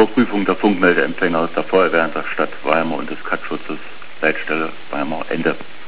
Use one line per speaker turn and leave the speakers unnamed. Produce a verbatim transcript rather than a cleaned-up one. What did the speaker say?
Vorprüfung der Funkmeldeempfänger der Feuerwehr in der Stadt Weimar und des Katschutzes, Leitstelle Weimar, Ende.